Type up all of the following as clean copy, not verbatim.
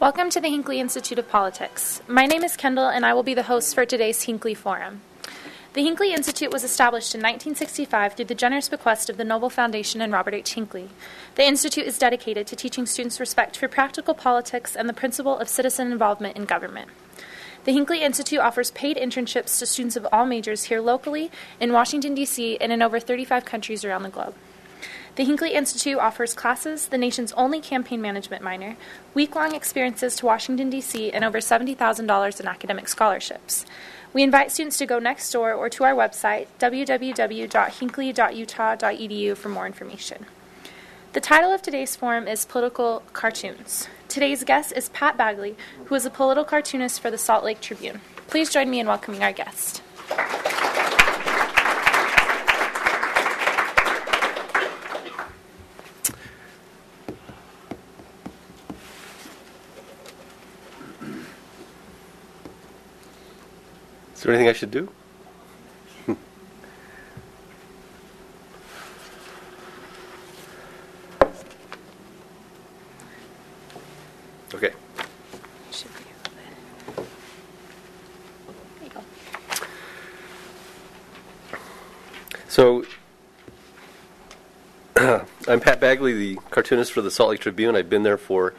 Welcome to the Hinckley Institute of Politics. My name is Kendall, and I will be the host for today's Hinckley Forum. The Hinckley Institute was established in 1965 through the generous bequest of the Noble Foundation and Robert H. Hinckley. The Institute is dedicated to teaching students respect for practical politics and the principle of citizen involvement in government. The Hinckley Institute offers paid internships to students of all majors here locally, in Washington, D.C., and in over 35 countries around the globe. The Hinckley Institute offers classes, the nation's only campaign management minor, week-long experiences to Washington, D.C., and over $70,000 in academic scholarships. We invite students to go next door or to our website, www.hinckley.utah.edu, for more information. The title of today's forum is Political Cartoons. Today's guest is Pat Bagley, who is a political cartoonist for the Salt Lake Tribune. Please join me in welcoming our guest. Is there anything I should do? Okay. Should be a little bit. There you go. So, I'm Pat Bagley, the cartoonist for the Salt Lake Tribune. I've been there for,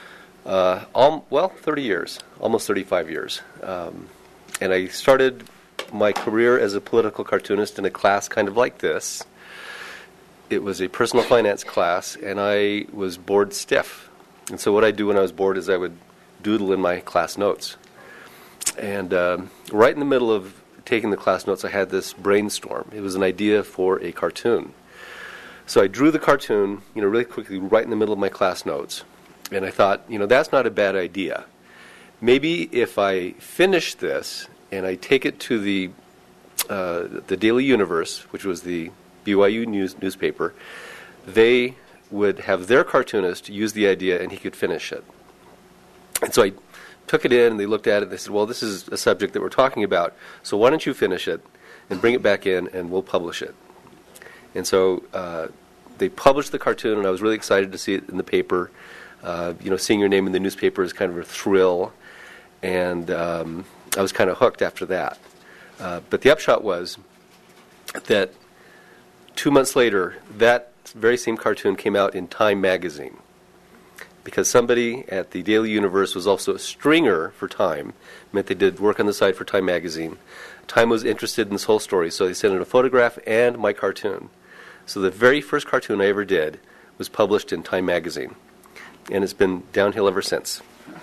30 years, almost 35 years. And I started my career as a political cartoonist in a class kind of like this. It was a personal finance class, and I was bored stiff. And so what I'd do when I was bored is I would doodle in my class notes. And right in the middle of taking the class notes, I had this brainstorm. It was an idea for a cartoon. So I drew the cartoon, really quickly right in the middle of my class notes. And I thought, that's not a bad idea. Maybe if I finish this and I take it to the Daily Universe, which was the BYU newspaper, they would have their cartoonist use the idea and he could finish it. And so I took it in and they looked at it and they said, well, this is a subject that we're talking about, so why don't you finish it and bring it back in and we'll publish it. And so they published the cartoon and I was really excited to see it in the paper. Seeing your name in the newspaper is kind of a thrill. And I was kind of hooked after that. But the upshot was that 2 months later, that very same cartoon came out in Time magazine. Because somebody at the Daily Universe was also a stringer for Time. Meant they did work on the side for Time magazine. Time was interested in this whole story, so they sent in a photograph and my cartoon. So the very first cartoon I ever did was published in Time magazine. And it's been downhill ever since.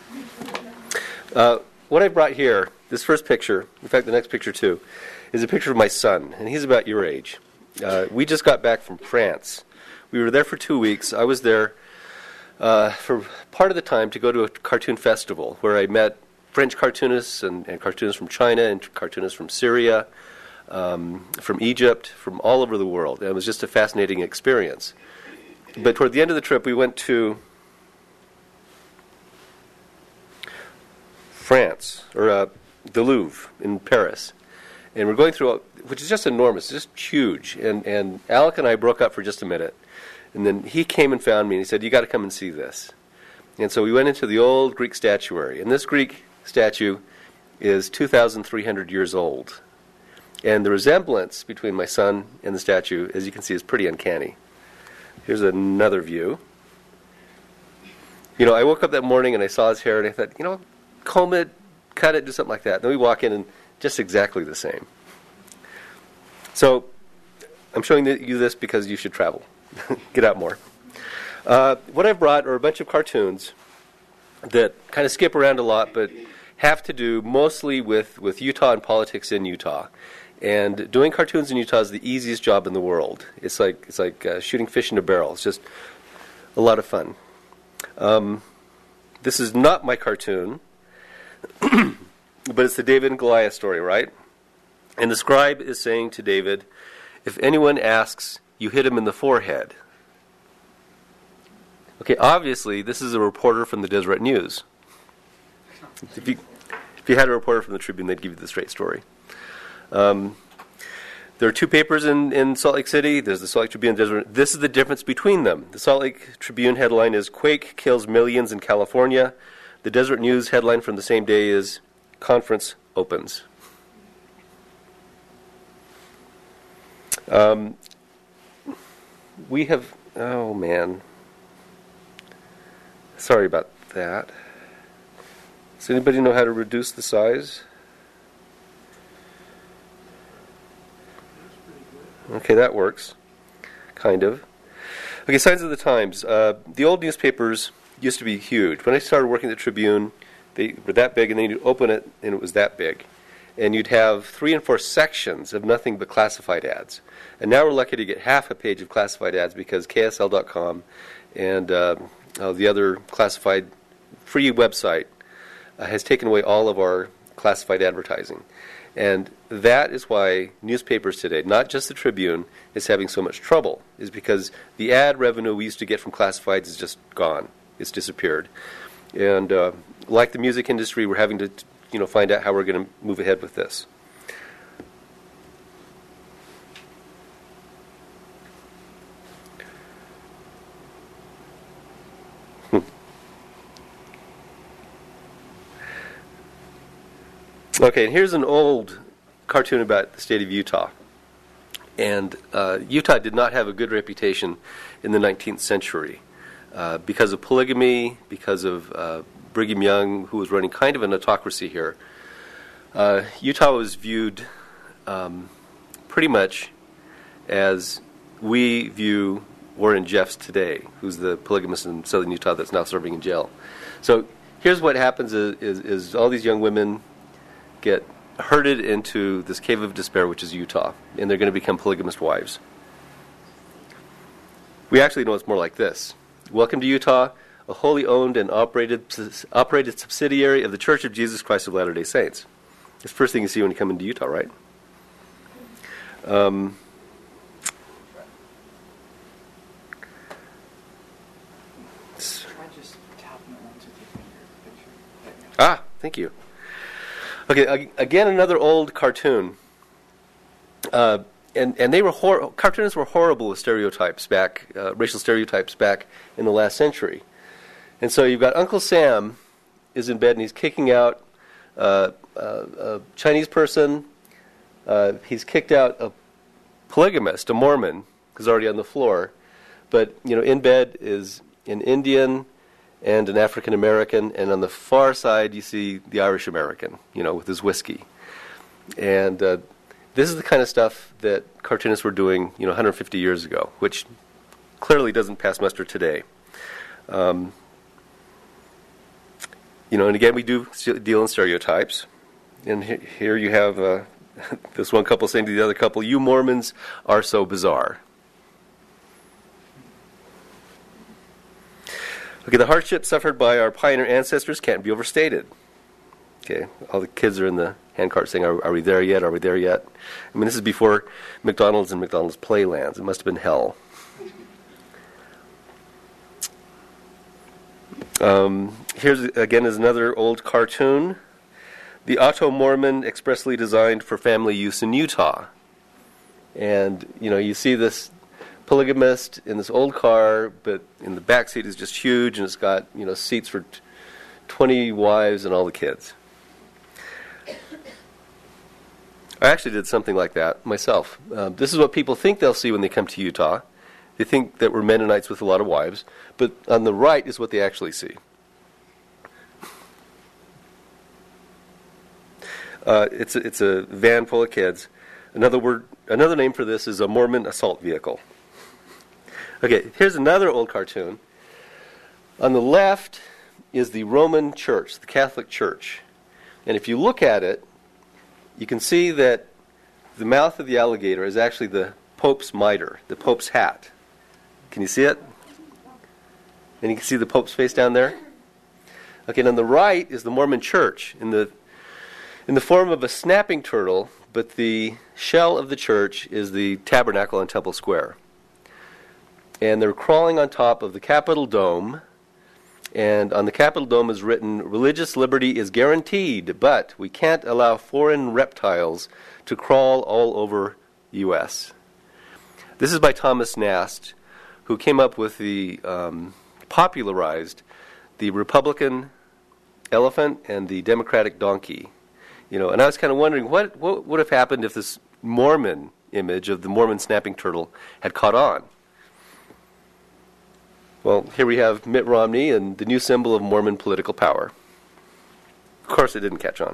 What I brought here, this first picture, in fact the next picture too, is a picture of my son, and he's about your age. We just got back from France. We were there for 2 weeks. I was there for part of the time to go to a cartoon festival where I met French cartoonists and cartoonists from China and cartoonists from Syria, from Egypt, from all over the world. And it was just a fascinating experience. But toward the end of the trip, we went to France, or the Louvre in Paris. And we're going through, which is just enormous, just huge. And Alec and I broke up for just a minute. And then he came and found me and he said, you got to come and see this. And so we went into the old Greek statuary. And this Greek statue is 2,300 years old. And the resemblance between my son and the statue, as you can see, is pretty uncanny. Here's another view. I woke up that morning and I saw his hair and I thought, comb it, cut it, do something like that. Then we walk in and just exactly the same. So I'm showing you this because you should travel. Get out more. What I've brought are a bunch of cartoons that kind of skip around a lot but have to do mostly with Utah and politics in Utah. And doing cartoons in Utah is the easiest job in the world. It's like shooting fish in a barrel. It's just a lot of fun. This is not my cartoon. But it's the David and Goliath story, right? And the scribe is saying to David, if anyone asks, you hit him in the forehead. Okay, obviously, this is a reporter from the Deseret News. If you had a reporter from the Tribune, they'd give you the straight story. There are two papers in Salt Lake City. There's the Salt Lake Tribune and Deseret. This is the difference between them. The Salt Lake Tribune headline is, Quake Kills Millions in California. The Deseret News headline from the same day is Conference Opens. We have, oh man, sorry about that. Does anybody know how to reduce the size? Okay, that works. Kind of. Okay, Signs of the Times. The old newspapers used to be huge. When I started working at the Tribune, they were that big, and then you'd open it, and it was that big. And you'd have 3 and 4 sections of nothing but classified ads. And now we're lucky to get half a page of classified ads because KSL.com and the other classified free website has taken away all of our classified advertising. And that is why newspapers today, not just the Tribune, is having so much trouble, is because the ad revenue we used to get from classifieds is just gone. It's disappeared. And like the music industry, we're having to find out how we're going to move ahead with this. Okay, and here's an old cartoon about the state of Utah. And Utah did not have a good reputation in the 19th century because of polygamy, because of Brigham Young, who was running kind of an autocracy here. Utah was viewed pretty much as we view Warren Jeffs today, who's the polygamist in southern Utah that's now serving in jail. So here's what happens is all these young women get herded into this cave of despair, which is Utah, and they're going to become polygamist wives. We actually know it's more like this. Welcome to Utah, a wholly owned and operated subsidiary of the Church of Jesus Christ of Latter-day Saints. It's the first thing you see when you come into Utah, right? Try just tapping it once with your finger. Ah, thank you. Okay, again, another old cartoon. And they were cartoonists were horrible with stereotypes racial stereotypes back in the last century. And so you've got Uncle Sam is in bed and he's kicking out a Chinese person. He's kicked out a polygamist, a Mormon, who's already on the floor. But in bed is an Indian and an African American, and on the far side you see the Irish American, with his whiskey. And this is the kind of stuff that cartoonists were doing, 150 years ago, which clearly doesn't pass muster today. And again, we do deal in stereotypes. And here you have this one couple saying to the other couple, "You Mormons are so bizarre." Okay, the hardship suffered by our pioneer ancestors can't be overstated. Okay, all the kids are in the handcart saying, are we there yet? Are we there yet? I mean, this is before McDonald's and McDonald's Playlands. It must have been hell. Here's, again, is another old cartoon. The Otto Mormon expressly designed for family use in Utah. And, you see this polygamist in this old car, but in the back seat is just huge, and it's got seats for 20 wives and all the kids. I actually did something like that myself. This is what people think they'll see when they come to Utah. They think that we're Mennonites with a lot of wives, but on the right is what they actually see. It's a van full of kids. Another name for this is a Mormon assault vehicle. Okay, here's another old cartoon. On the left is the Roman Church, the Catholic Church. And if you look at it, you can see that the mouth of the alligator is actually the Pope's mitre, the Pope's hat. Can you see it? And you can see the Pope's face down there? Okay, and on the right is the Mormon Church in the form of a snapping turtle, but the shell of the church is the tabernacle on Temple Square. And they're crawling on top of the Capitol Dome, and on the Capitol Dome is written, "Religious liberty is guaranteed, but we can't allow foreign reptiles to crawl all over U.S." This is by Thomas Nast, who came up with popularized the Republican elephant and the Democratic donkey. And I was kind of wondering what would have happened if this Mormon image of the Mormon snapping turtle had caught on. Well, here we have Mitt Romney and the new symbol of Mormon political power. Of course, it didn't catch on.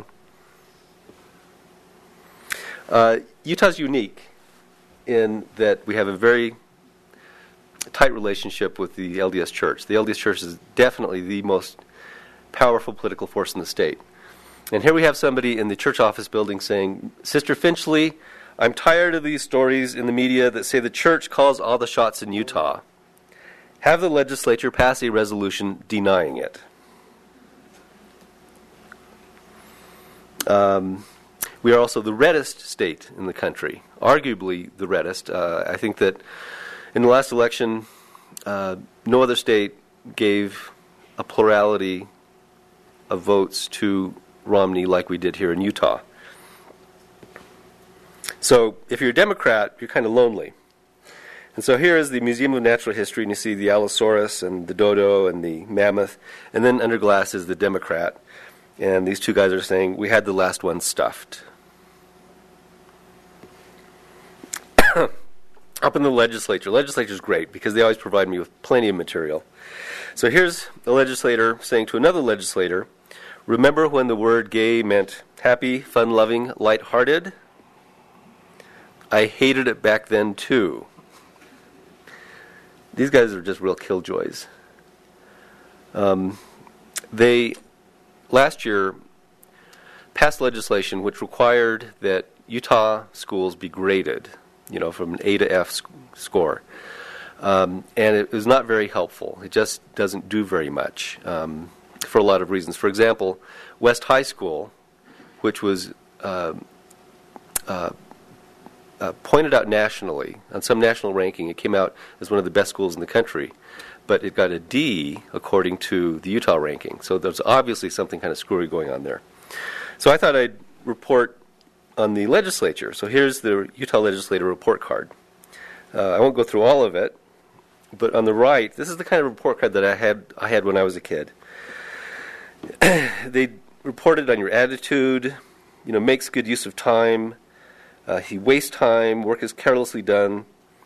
Utah's unique in that we have a very tight relationship with the LDS Church. The LDS Church is definitely the most powerful political force in the state. And here we have somebody in the church office building saying, Sister Finchley, I'm tired of these stories in the media that say the church calls all the shots in Utah. Have the legislature pass a resolution denying it. We are also the reddest state in the country, arguably the reddest. I think that in the last election, no other state gave a plurality of votes to Romney like we did here in Utah. So if you're a Democrat, you're kind of lonely. And so here is the Museum of Natural History, and you see the Allosaurus and the dodo and the mammoth, and then under glass is the Democrat. And these two guys are saying, we had the last one stuffed. Up in the legislature. Legislature's great because they always provide me with plenty of material. So here's a legislator saying to another legislator, remember when the word gay meant happy, fun-loving, light-hearted? I hated it back then too. These guys are just real killjoys. They, last year, passed legislation which required that Utah schools be graded, from an A to F score. And it was not very helpful. It just doesn't do very much for a lot of reasons. For example, West High School, which was pointed out nationally, on some national ranking, it came out as one of the best schools in the country, but it got a D according to the Utah ranking. So there's obviously something kind of screwy going on there. So I thought I'd report on the legislature. So here's the Utah legislator report card. I won't go through all of it, but on the right, this is the kind of report card that I had when I was a kid. They reported on your attitude, makes good use of time. He wastes time, work is carelessly done.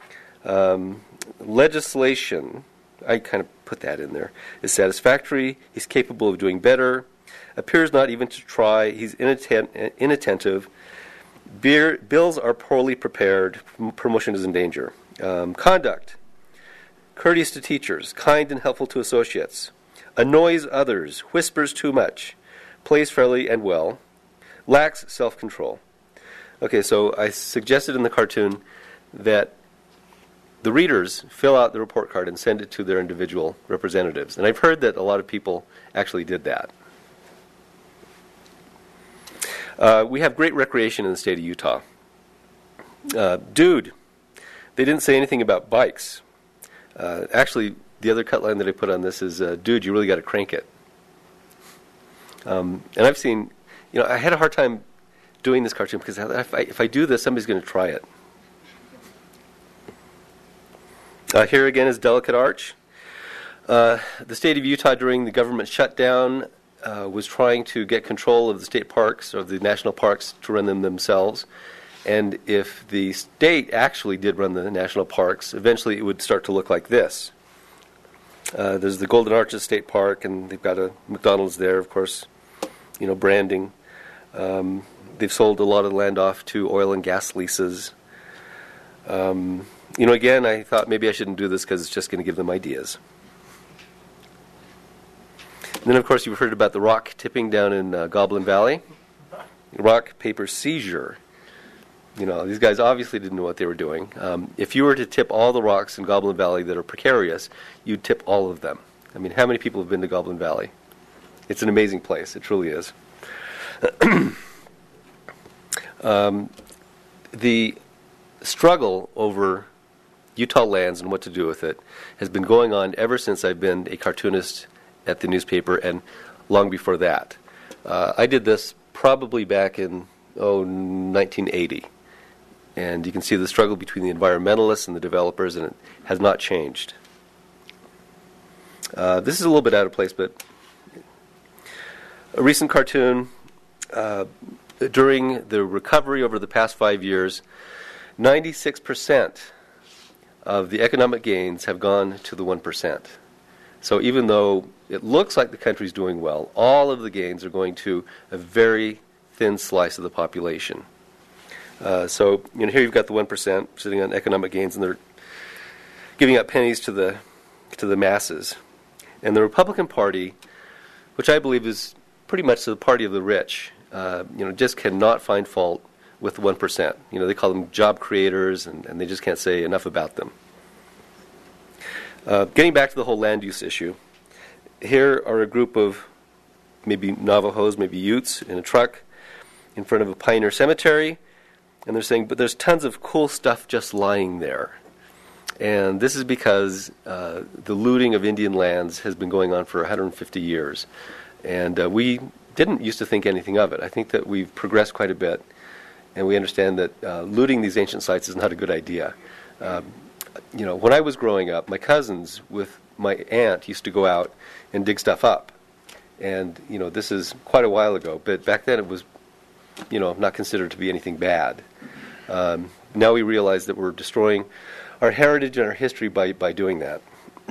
Legislation, I kind of put that in there, is satisfactory. He's capable of doing better. Appears not even to try. He's inattentive. Bills are poorly prepared. Promotion is in danger. Conduct. Courteous to teachers. Kind and helpful to associates. Annoys others. Whispers too much. Plays fairly and well. Lacks self-control. Okay, so I suggested in the cartoon that the readers fill out the report card and send it to their individual representatives. And I've heard that a lot of people actually did that. We have great recreation in the state of Utah. Dude, they didn't say anything about bikes. Actually, the other cut line that I put on this is, dude, you really got to crank it. And I've seen, I had a hard time doing this cartoon because if I do this, somebody's going to try it. Here again is Delicate Arch. The state of Utah during the government shutdown was trying to get control of the state parks or the national parks to run them themselves. And if the state actually did run the national parks, eventually it would start to look like this. There's the Golden Arches State Park, and they've got a McDonald's there, of course, branding. They've sold a lot of land off to oil and gas leases. Again, I thought maybe I shouldn't do this because it's just going to give them ideas. And then, of course, you've heard about the rock tipping down in Goblin Valley. Rock paper seizure. These guys obviously didn't know what they were doing. If you were to tip all the rocks in Goblin Valley that are precarious, you'd tip all of them. I mean, how many people have been to Goblin Valley? It's an amazing place. It truly is. The struggle over Utah lands and what to do with it has been going on ever since I've been a cartoonist at the newspaper and long before that. I did this probably back in 1980. And you can see the struggle between the environmentalists and the developers, and it has not changed. This is a little bit out of place, but A recent cartoon, during the recovery over the past 5 years, 96% of the economic gains have gone to the 1%. So even though it looks like the country's doing well, all of the gains are going to a very thin slice of the population. So here you've got the 1% sitting on economic gains, and they're giving out pennies to the masses. And the Republican Party, which I believe is pretty much the party of the rich, just cannot find fault with the 1%. They call them job creators, and they just can't say enough about them. Getting back to the whole land use issue, here are a group of maybe Navajos, maybe Utes, in a truck in front of a pioneer cemetery, and they're saying, but there's tons of cool stuff just lying there. And this is because the looting of Indian lands has been going on for 150 years. And we didn't used to think anything of it. I think that we've progressed quite a bit, and we understand that looting these ancient sites is not a good idea. When I was growing up, my cousins with my aunt used to go out and dig stuff up. And, this is quite a while ago, but back then it was, not considered to be anything bad. Now we realize that we're destroying our heritage and our history by doing that.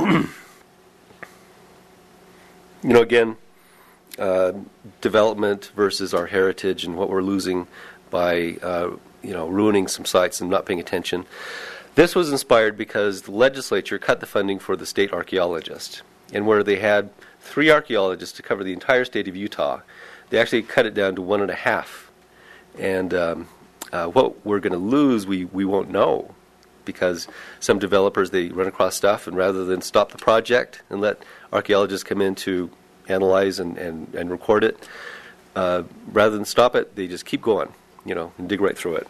Again, development versus our heritage and what we're losing by, ruining some sites and not paying attention. This was inspired because the legislature cut the funding for the state archaeologist. And where they had 3 archaeologists to cover the entire state of Utah, they actually cut it down to 1.5. And what we're going to lose, we won't know, because some developers, they run across stuff, and rather than stop the project and let archaeologists come in to analyze and record it, rather than stop it, they just keep going, and dig right through it.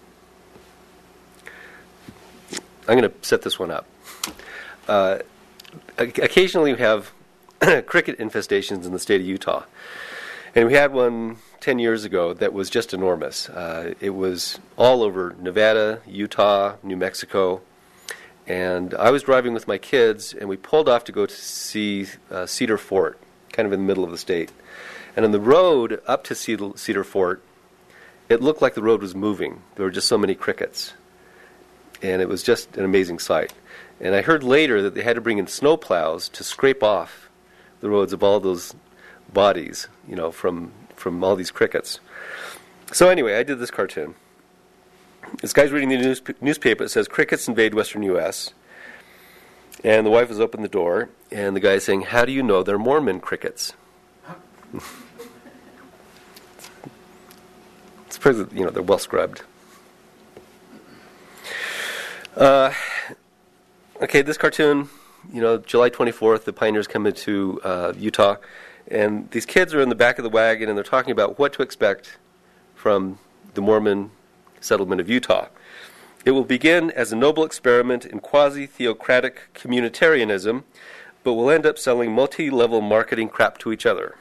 I'm going to set this one up. Occasionally we have cricket infestations in the state of Utah. And we had one 10 years ago that was just enormous. It was all over Nevada, Utah, New Mexico. And I was driving with my kids, and we pulled off to go to see Cedar Fort, kind of in the middle of the state. And on the road up to Cedar Fort, it looked like the road was moving. There were just so many crickets. And it was just an amazing sight. And I heard later that they had to bring in snow plows to scrape off the roads of all those bodies, from all these crickets. So anyway, I did this cartoon. This guy's reading the newspaper. It says, "Crickets invade western U.S." And the wife has opened the door, and the guy's saying, "How do you know they're Mormon crickets?" It's pretty, they're well scrubbed. Okay, this cartoon, July 24th, the pioneers come into Utah, and these kids are in the back of the wagon, and they're talking about what to expect from the Mormon settlement of Utah. "It will begin as a noble experiment in quasi-theocratic communitarianism, but will end up selling multi-level marketing crap to each other."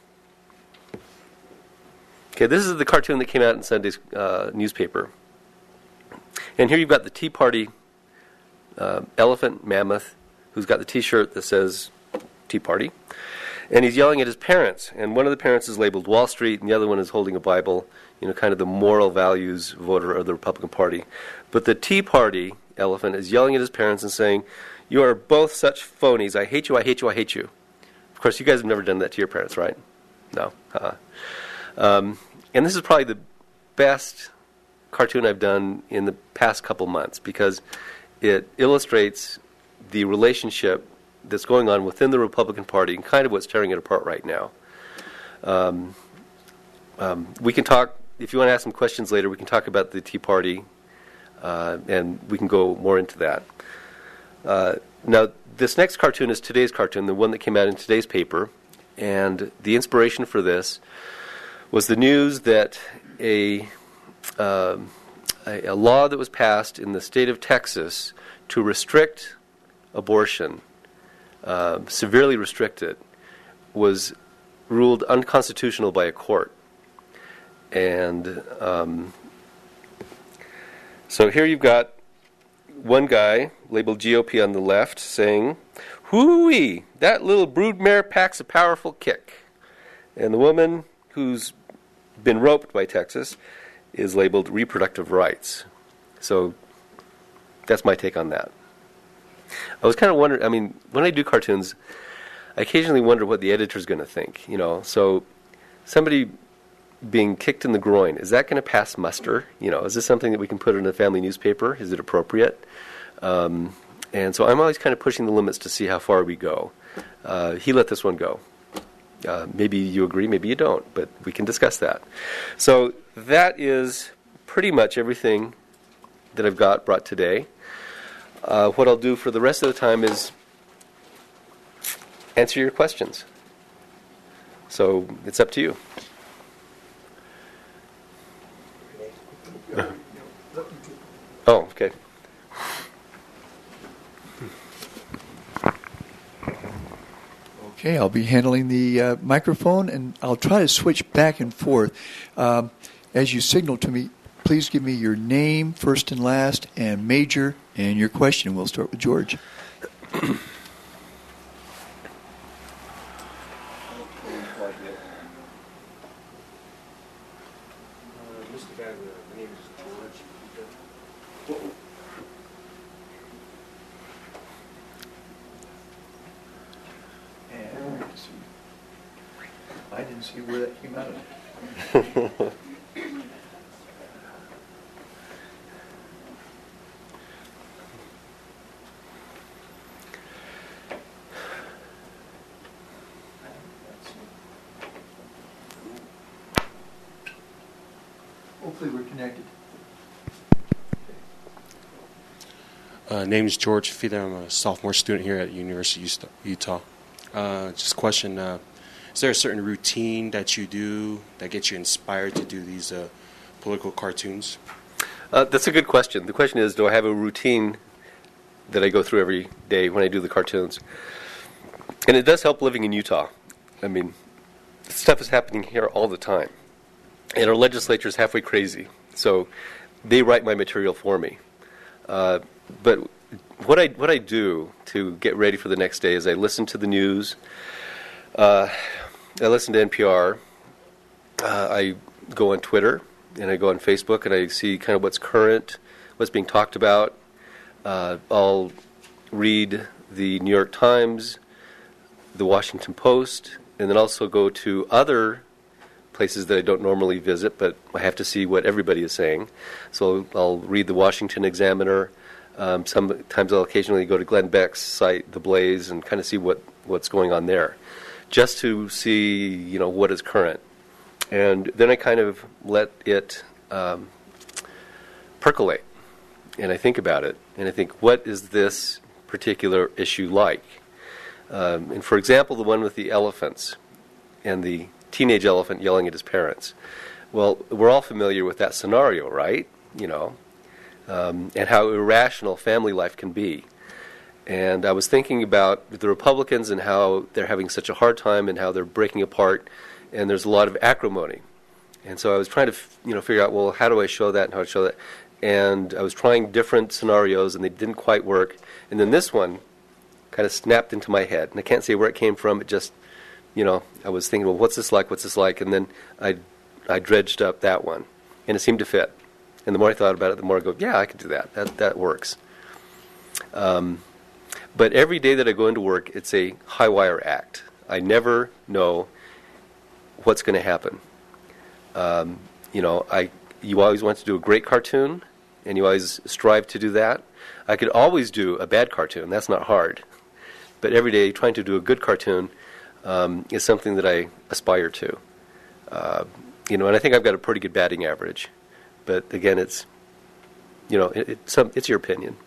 Okay, this is the cartoon that came out in Sunday's newspaper. And here you've got the Tea Party elephant mammoth who's got the T-shirt that says Tea Party. And he's yelling at his parents. And one of the parents is labeled Wall Street, and the other one is holding a Bible, kind of the moral values voter of the Republican Party. But the Tea Party elephant is yelling at his parents and saying, "You are both such phonies. I hate you, I hate you, I hate you." Of course, you guys have never done that to your parents, right? No. And this is probably the best cartoon I've done in the past couple months, because it illustrates the relationship that's going on within the Republican Party and kind of what's tearing it apart right now. We can talk, if you want to ask some questions later, we can talk about the Tea Party, and we can go more into that. Now, this next cartoon is today's cartoon, the one that came out in today's paper, and the inspiration for this was the news that a law that was passed in the state of Texas to restrict abortion, severely restrict it, was ruled unconstitutional by a court. And so here you've got one guy labeled GOP on the left, saying, "Hoo-wee, that little broodmare packs a powerful kick." And the woman who's been roped by Texas is labeled reproductive rights. So that's my take on that. I was kind of wondering, I mean, when I do cartoons, I occasionally wonder what the editor's going to think, you know. So somebody being kicked in the groin, is that going to pass muster? You know, is this something that we can put in a family newspaper? Is it appropriate? And so I'm always kind of pushing the limits to see how far we go. He let this one go. Maybe you agree, maybe you don't, but we can discuss that. So that is pretty much everything that I've got brought today. What I'll do for the rest of the time is answer your questions. So it's up to you. Oh, okay. Okay, I'll be handling the microphone, and I'll try to switch back and forth. As you signal to me, please give me your name, first and last, and major, and your question. We'll start with George. I didn't see where that came out of. Hopefully we're connected. Name is George Fida. I'm a sophomore student here at University of Utah. Just a question. Is there a certain routine that you do that gets you inspired to do these political cartoons? That's a good question. The question is, do I have a routine that I go through every day when I do the cartoons? And it does help living in Utah. I mean, stuff is happening here all the time. And our legislature is halfway crazy. So they write my material for me. But what I do to get ready for the next day is I listen to the news. I listen to NPR. I go on Twitter and I go on Facebook and I see kind of what's current, what's being talked about. I'll read the New York Times, the Washington Post, and then also go to other places that I don't normally visit, but I have to see what everybody is saying. So I'll read the Washington Examiner. Sometimes I'll occasionally go to Glenn Beck's site, The Blaze, and kind of see what's going on there, just to see, you know, what is current. And then I kind of let it percolate, and I think about it, and I think, what is this particular issue like? And for example, the one with the elephants and the teenage elephant yelling at his parents. Well, we're all familiar with that scenario, right? You know, and how irrational family life can be. And I was thinking about the Republicans and how they're having such a hard time and how they're breaking apart, and there's a lot of acrimony. And so I was trying to figure out, well, how do I show that and how to show that? And I was trying different scenarios, and they didn't quite work. And then this one kind of snapped into my head. And I can't say where it came from. It just, I was thinking, well, what's this like? What's this like? And then I dredged up that one, and it seemed to fit. And the more I thought about it, the more I go, yeah, I could do that. That works. But every day that I go into work, it's a high wire act. I never know what's going to happen. You always want to do a great cartoon, and you always strive to do that. I could always do a bad cartoon. That's not hard. But every day, trying to do a good cartoon is something that I aspire to. And I think I've got a pretty good batting average. But again, it's your opinion.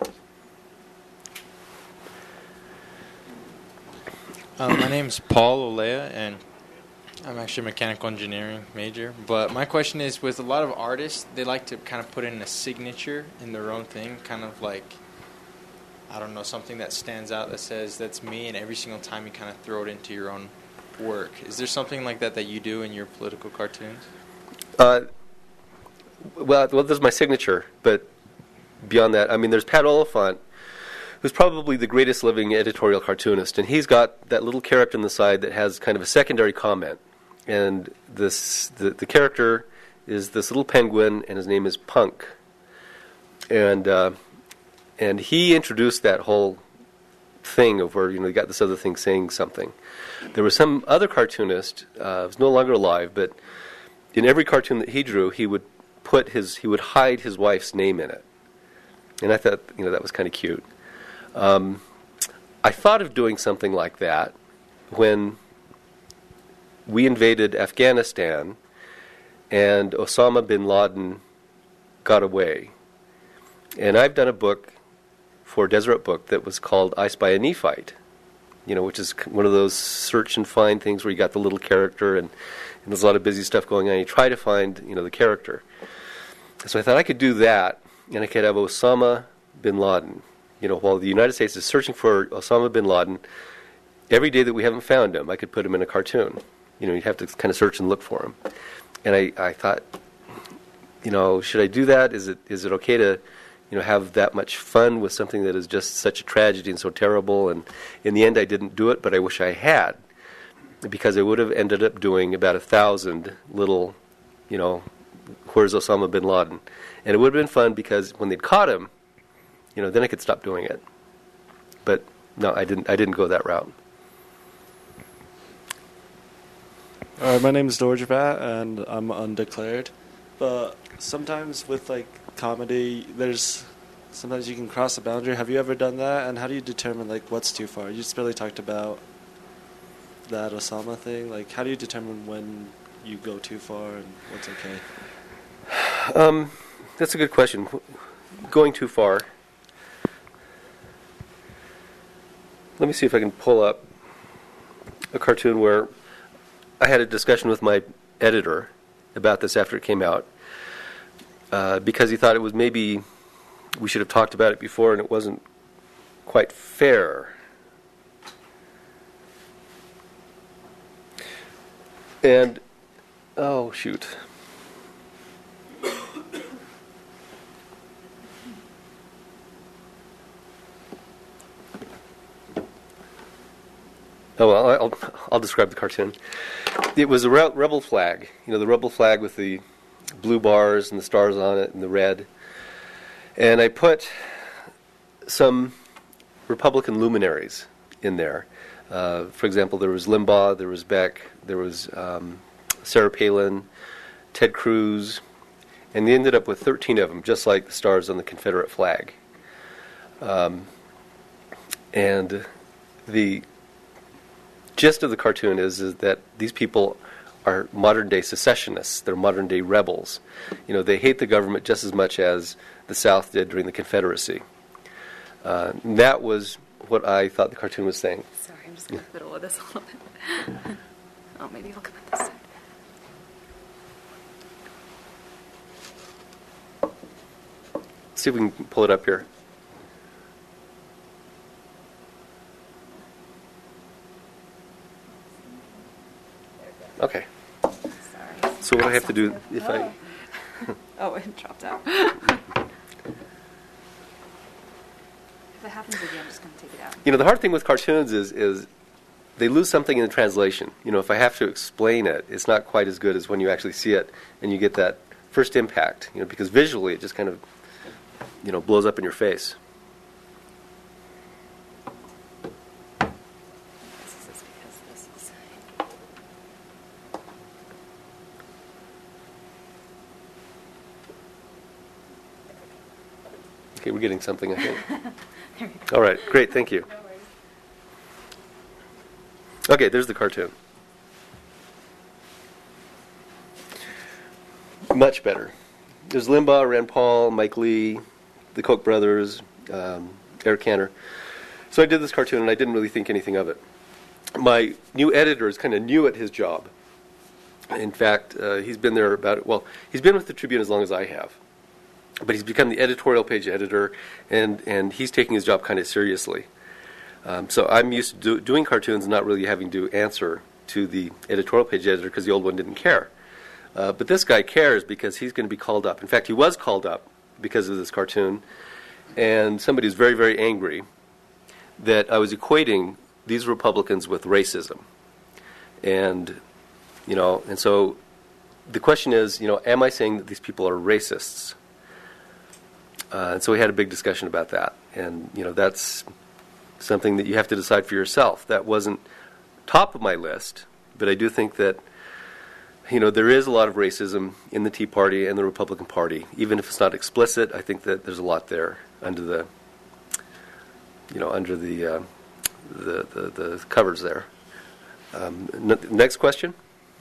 My name is Paul Olea, and I'm actually a mechanical engineering major. But my question is, with a lot of artists, they like to kind of put in a signature in their own thing, kind of like, I don't know, something that stands out that says, that's me, and every single time you kind of throw it into your own work. Is there something like that you do in your political cartoons? Well, there's my signature, but beyond that, I mean, there's Pat Oliphant, who's probably the greatest living editorial cartoonist, and he's got that little character on the side that has kind of a secondary comment. and the character is this little penguin, and his name is Punk, and he introduced that whole thing of where you got this other thing saying something. There was some other cartoonist, who's no longer alive, but in every cartoon that he drew, he would hide his wife's name in it, and I thought that was kind of cute. I thought of doing something like that when we invaded Afghanistan and Osama bin Laden got away. And I've done a book for Deseret Book that was called I Spy a Nephite, which is one of those search and find things where you got the little character and there's a lot of busy stuff going on. You try to find, the character. So I thought I could do that, and I could have Osama bin Laden. While the United States is searching for Osama bin Laden, every day that we haven't found him, I could put him in a cartoon. You'd have to kind of search and look for him. And I thought, should I do that? Is it okay to, have that much fun with something that is just such a tragedy and so terrible? And in the end, I didn't do it, but I wish I had, because I would have ended up doing about 1,000 little, where's Osama bin Laden? And it would have been fun because when they'd caught him, then I could stop doing it. But no, I didn't go that route. All right, my name is Dorjvat, and I'm undeclared. But sometimes with comedy, sometimes you can cross a boundary. Have you ever done that? And how do you determine what's too far? You just really talked about that Osama thing. How do you determine when you go too far and what's okay? That's a good question. Going too far. Let me see if I can pull up a cartoon where I had a discussion with my editor about this after it came out, because he thought it was maybe we should have talked about it before and it wasn't quite fair. And, oh, shoot. Oh, well, I'll describe the cartoon. It was a rebel flag, the rebel flag with the blue bars and the stars on it and the red. And I put some Republican luminaries in there. For example, there was Limbaugh, there was Beck, there was Sarah Palin, Ted Cruz, and they ended up with 13 of them, just like the stars on the Confederate flag. And the gist of the cartoon is that these people are modern-day secessionists. They're modern-day rebels. They hate the government just as much as the South did during the Confederacy. That was what I thought the cartoon was saying. Sorry, I'm just going to fiddle with this a little bit. Oh, maybe I'll come at this side. See if we can pull it up here. Okay. Sorry. So what do I have to do if I... Oh, it dropped out. If it happens again, I'm just going to take it out. The hard thing with cartoons is they lose something in the translation. If I have to explain it, it's not quite as good as when you actually see it and you get that first impact, because visually it just kind of, blows up in your face. This is because this is... Okay, we're getting something, I think. There we go. All right, great, thank you. No worries. Okay, there's the cartoon. Much better. There's Limbaugh, Rand Paul, Mike Lee, the Koch brothers, Eric Cantor. So I did this cartoon, and I didn't really think anything of it. My new editor is kind of new at his job. In fact, he's been there he's been with the Tribune as long as I have. But he's become the editorial page editor, and he's taking his job kind of seriously. So I'm used to doing cartoons and not really having to answer to the editorial page editor because the old one didn't care. But this guy cares because he's going to be called up. In fact, he was called up because of this cartoon, and somebody was very, very angry that I was equating these Republicans with racism. And, And so the question is, am I saying that these people are racists? And so we had a big discussion about that. And, that's something that you have to decide for yourself. That wasn't top of my list, but I do think that, there is a lot of racism in the Tea Party and the Republican Party. Even if it's not explicit, I think that there's a lot there under the covers there. Next question.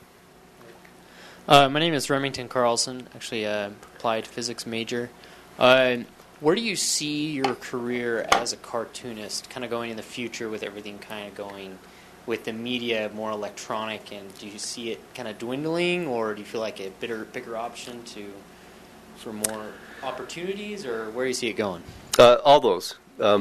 My name is Remington Carlson, actually applied physics major. Where do you see your career as a cartoonist kind of going in the future with everything kind of going with the media more electronic, and do you see it kind of dwindling, or do you feel like a bigger option for more opportunities, or where do you see it going? All those.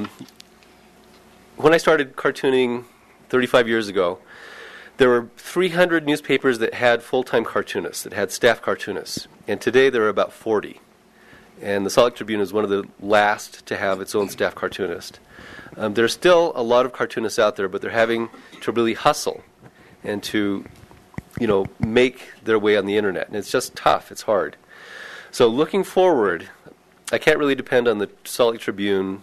When I started cartooning 35 years ago, there were 300 newspapers that had full-time cartoonists, that had staff cartoonists. And today there are about 40. And the Salt Lake Tribune is one of the last to have its own staff cartoonist. There's still a lot of cartoonists out there, but they're having to really hustle and to, make their way on the internet. And it's just tough. It's hard. So looking forward, I can't really depend on the Salt Lake Tribune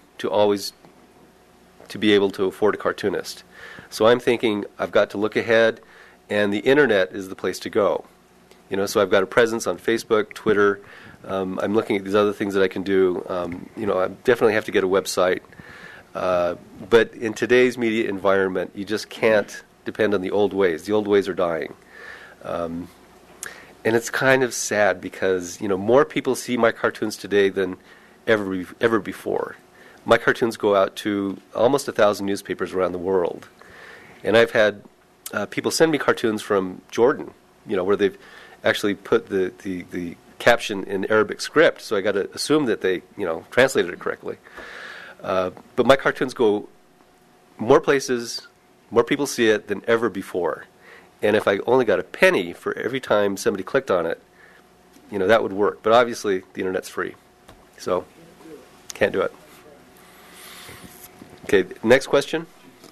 to be able to afford a cartoonist. So I'm thinking I've got to look ahead, and the internet is the place to go. So I've got a presence on Facebook, Twitter. I'm looking at these other things that I can do. I definitely have to get a website. But in today's media environment, you just can't depend on the old ways. The old ways are dying. And it's kind of sad because, more people see my cartoons today than ever before. My cartoons go out to almost 1,000 newspapers around the world. And I've had people send me cartoons from Jordan, where they've actually put the caption in Arabic script, so I got to assume that they, translated it correctly. But my cartoons go more places, more people see it than ever before. And if I only got a penny for every time somebody clicked on it, that would work. But obviously, the internet's free, so can't do it. Okay, next question.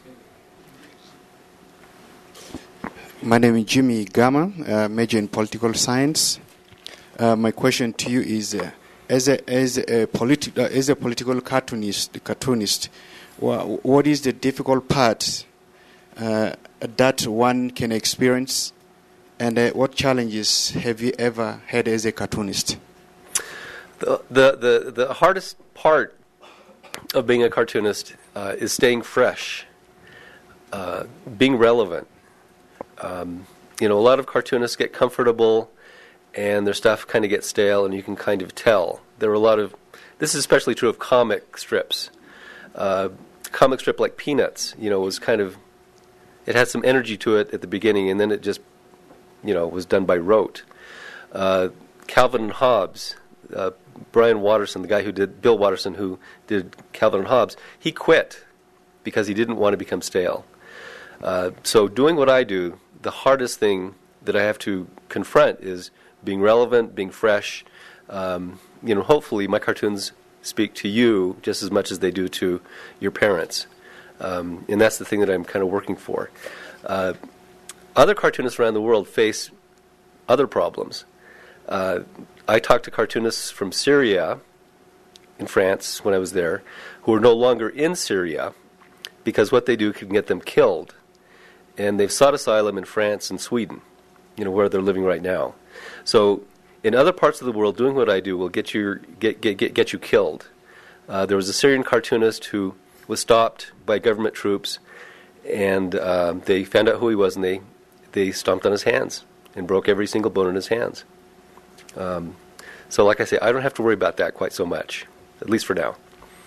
My name is Jimmy Gama, major in political science. My question to you is, as a political cartoonist, what is the difficult part that one can experience, and what challenges have you ever had as a cartoonist? The hardest part of being a cartoonist is staying fresh, being relevant. A lot of cartoonists get comfortable and their stuff kind of gets stale, and you can kind of tell. There are a lot of, this is especially true of comic strips. Comic strip like Peanuts, was kind of, it had some energy to it at the beginning, and then it just, was done by rote. Calvin and Hobbes, Brian Watterson, the guy who did, Bill Watterson, who did Calvin and Hobbes, he quit because he didn't want to become stale. So doing what I do, the hardest thing that I have to confront is being relevant, being fresh. Hopefully my cartoons speak to you just as much as they do to your parents. And that's the thing that I'm kind of working for. Other cartoonists around the world face other problems. I talked to cartoonists from Syria, in France, when I was there, who are no longer in Syria because what they do can get them killed. And they've sought asylum in France and Sweden, where they're living right now. So in other parts of the world, doing what I do will get you killed. There was a Syrian cartoonist who was stopped by government troops, and they found out who he was, and they stomped on his hands and broke every single bone in his hands. So like I say, I don't have to worry about that quite so much, at least for now.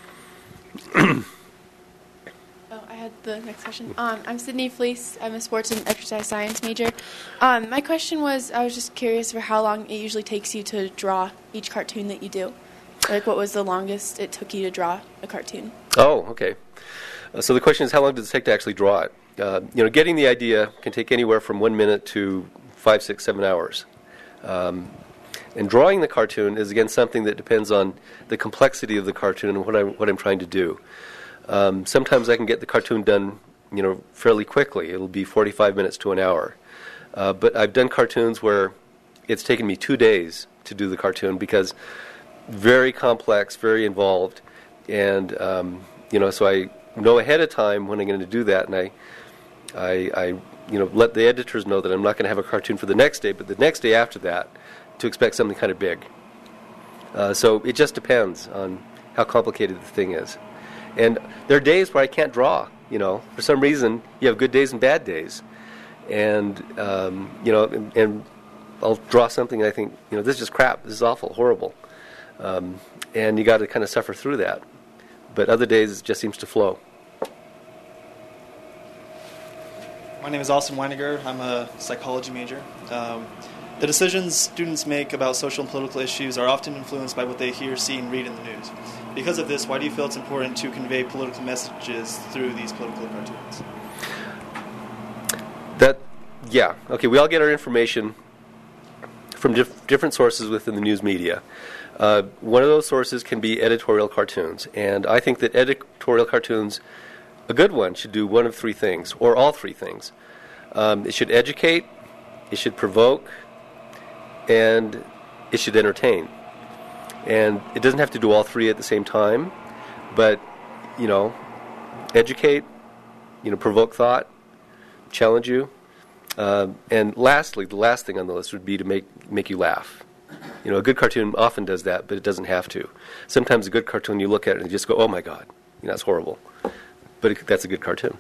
The next question. I'm Sydney Fleece. I'm a sports and exercise science major. My question was, I was just curious for how long it usually takes you to draw each cartoon that you do. Like, what was the longest it took you to draw a cartoon? Oh, okay. So the question is, how long does it take to actually draw it? Getting the idea can take anywhere from 1 minute to 5, 6, 7 hours. And drawing the cartoon is, again, something that depends on the complexity of the cartoon and what I'm trying to do. Sometimes I can get the cartoon done, fairly quickly. It'll be 45 minutes to an hour. But I've done cartoons where it's taken me 2 days to do the cartoon because very complex, very involved, and so I know ahead of time when I'm going to do that, and I let the editors know that I'm not going to have a cartoon for the next day, but the next day after that to expect something kind of big. So it just depends on how complicated the thing is. And there are days where I can't draw. For some reason, you have good days and bad days. And, and I'll draw something and I think, this is just crap. This is awful, horrible. And you got to kind of suffer through that. But other days, it just seems to flow. My name is Austin Weiniger. I'm a psychology major. The decisions students make about social and political issues are often influenced by what they hear, see, and read in the news. Because of this, why do you feel it's important to convey political messages through these political cartoons? We all get our information from different sources within the news media. One of those sources can be editorial cartoons, and I think that editorial cartoons, a good one, should do one of three things, or all three things. It should educate, it should provoke, and it should entertain. And it doesn't have to do all three at the same time, but, educate, provoke thought, challenge you. And lastly, the last thing on the list would be to make you laugh. A good cartoon often does that, but it doesn't have to. Sometimes a good cartoon, you look at it and you just go, oh my God, that's horrible. But that's a good cartoon.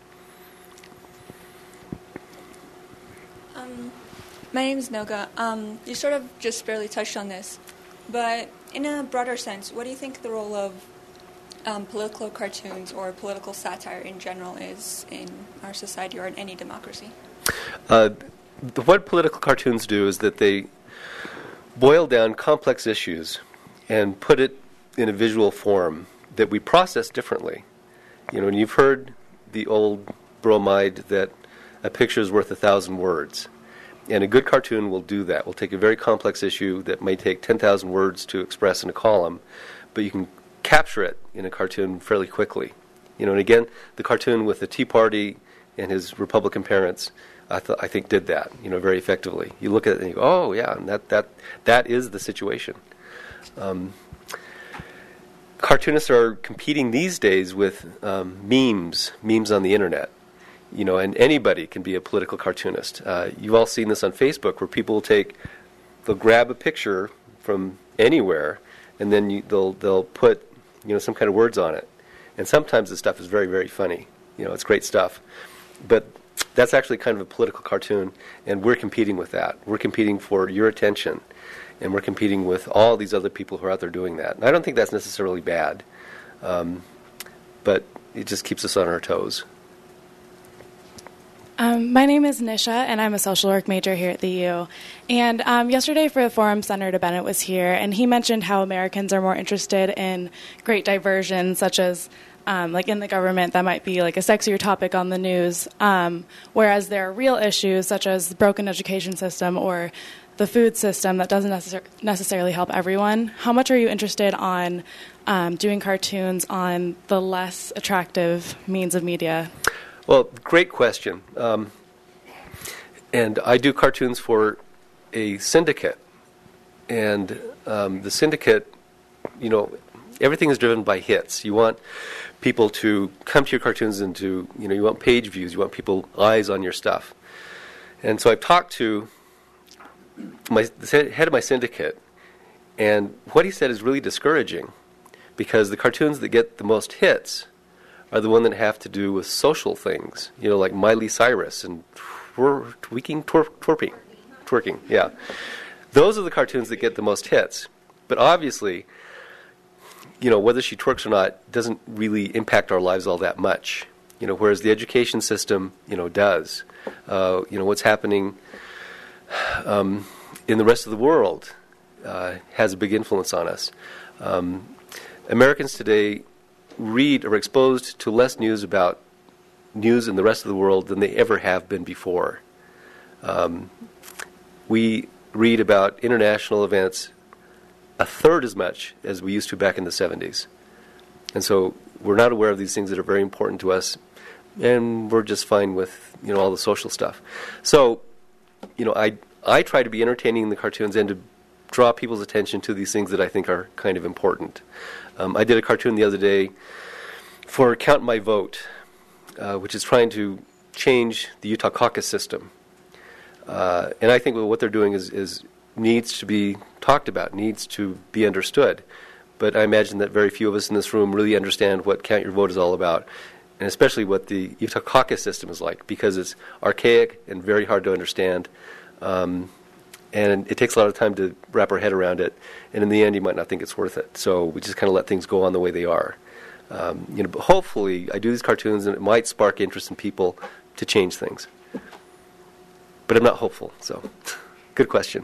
My name is Noga. You sort of just barely touched on this, but in a broader sense, what do you think the role of political cartoons or political satire in general is in our society or in any democracy? What political cartoons do is that they boil down complex issues and put it in a visual form that we process differently. And you've heard the old bromide that a picture is worth 1,000 words. And a good cartoon will do that. Will take a very complex issue that may take 10,000 words to express in a column, but you can capture it in a cartoon fairly quickly. And again, the cartoon with the Tea Party and his Republican parents, I think did that, very effectively. You look at it and you go, oh yeah, and that is the situation. Cartoonists are competing these days with memes on the internet. And anybody can be a political cartoonist. You've all seen this on Facebook, where people they'll grab a picture from anywhere, and then they'll put some kind of words on it. And sometimes the stuff is very, very funny. It's great stuff. But that's actually kind of a political cartoon, and we're competing with that. We're competing for your attention, and we're competing with all these other people who are out there doing that. And I don't think that's necessarily bad, but it just keeps us on our toes. My name is Nisha, and I'm a social work major here at the U. And yesterday for the forum, Senator Bennett was here, and he mentioned how Americans are more interested in great diversion, such as like in the government, that might be like a sexier topic on the news, whereas there are real issues such as the broken education system or the food system that doesn't necessarily help everyone. How much are you interested on doing cartoons on the less attractive means of media? Well, great question. And I do cartoons for a syndicate. And the syndicate, everything is driven by hits. You want people to come to your cartoons and you want page views. You want eyes on your stuff. And so I've talked to the head of my syndicate, and what he said is really discouraging, because the cartoons that get the most hits are the ones that have to do with social things, like Miley Cyrus and twerking, yeah. Those are the cartoons that get the most hits. But obviously, whether she twerks or not doesn't really impact our lives all that much. Whereas the education system, does. What's happening in the rest of the world has a big influence on us. Americans today are exposed to less news about news in the rest of the world than they ever have been before. We read about international events a third as much as we used to back in the 70s. And so we're not aware of these things that are very important to us, and we're just fine with all the social stuff. So I try to be entertaining in the cartoons and to draw people's attention to these things that I think are kind of important. I did a cartoon the other day for Count My Vote, which is trying to change the Utah caucus system. And I think what they're doing is needs to be talked about, needs to be understood. But I imagine that very few of us in this room really understand what Count Your Vote is all about, and especially what the Utah caucus system is like, because it's archaic and very hard to understand. And it takes a lot of time to wrap our head around it. And in the end, you might not think it's worth it. So we just kind of let things go on the way they are. But hopefully, I do these cartoons, and it might spark interest in people to change things. But I'm not hopeful. So, good question.